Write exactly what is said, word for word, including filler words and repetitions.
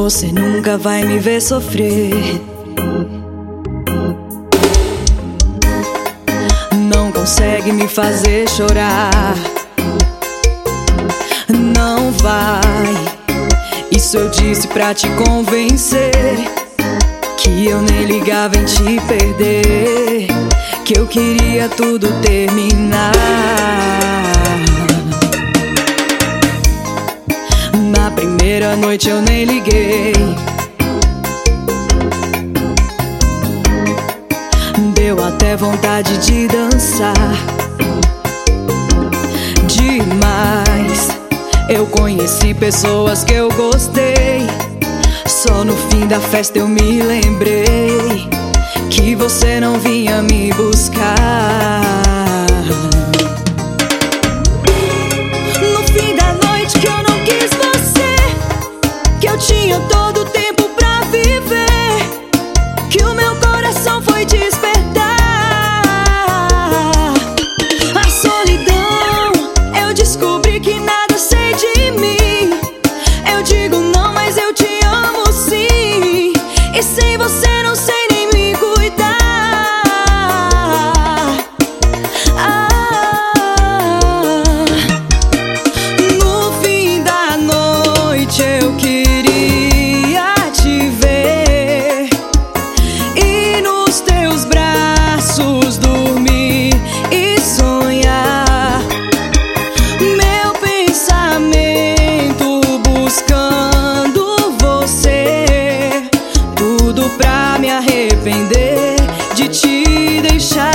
Você nunca vai me ver sofrer. Não consegue me fazer chorar. Não vai. Isso eu disse pra te convencer, que eu nem ligava em te perder, que eu queria tudo terminar. Na primeira noite eu nem liguei. Deu até vontade de dançar demais. Eu conheci pessoas que eu gostei. Só no fim da festa eu me lembrei que você não vinha me buscar. No fim da noite que eu não quis você, que eu tinha todo o tempo pra viver, que o meu coração foi despertar. A solidão, eu descobri que nada sei de mim. Eu digo não, mas eu te amo sim. E sem você não sei nem me cuidar. Ah, no fim da noite eu queria te ver e nos teus braços dormir e sonhar. Meu pensamento buscando você, tudo pra me arrepender de te deixar.